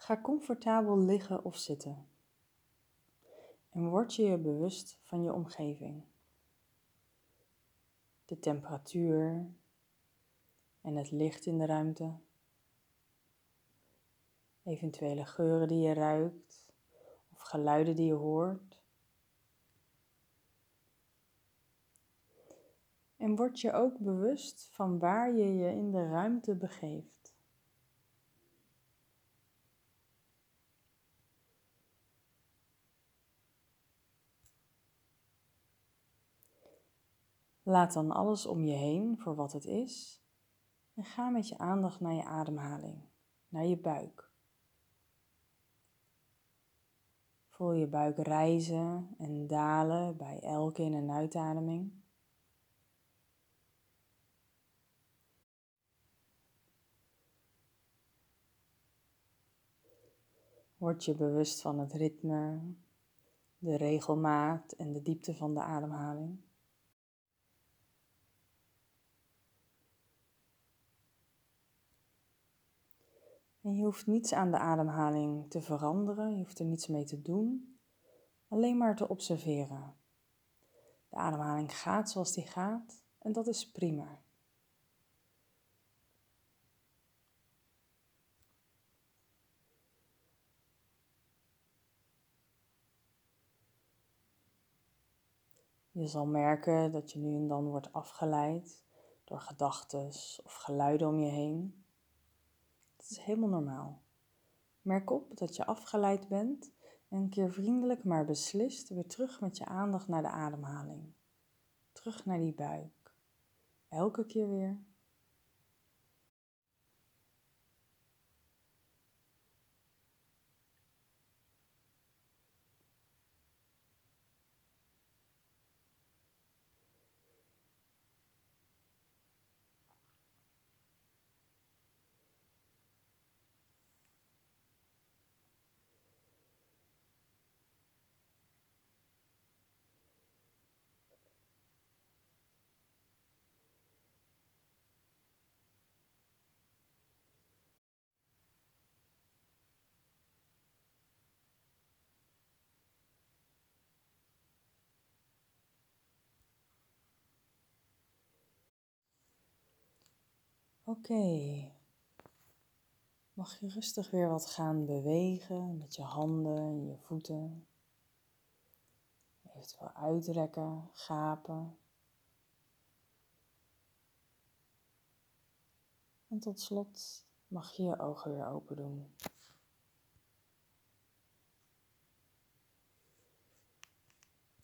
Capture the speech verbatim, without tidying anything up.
Ga comfortabel liggen of zitten en word je je bewust van je omgeving. De temperatuur en het licht in de ruimte. Eventuele geuren die je ruikt of geluiden die je hoort. En word je ook bewust van waar je je in de ruimte begeeft. Laat dan alles om je heen voor wat het is en ga met je aandacht naar je ademhaling, naar je buik. Voel je buik rijzen en dalen bij elke in- en uitademing. Word je bewust van het ritme, de regelmaat en de diepte van de ademhaling. En je hoeft niets aan de ademhaling te veranderen, je hoeft er niets mee te doen, alleen maar te observeren. De ademhaling gaat zoals die gaat en dat is prima. Je zal merken dat je nu en dan wordt afgeleid door gedachten of geluiden om je heen. Dat is helemaal normaal. Merk op dat je afgeleid bent en keer vriendelijk maar beslist weer terug met je aandacht naar de ademhaling. Terug naar die buik. Elke keer weer. Oké. Okay. Mag je rustig weer wat gaan bewegen met je handen en je voeten. Eventueel uitrekken, gapen. En tot slot mag je je ogen weer open doen.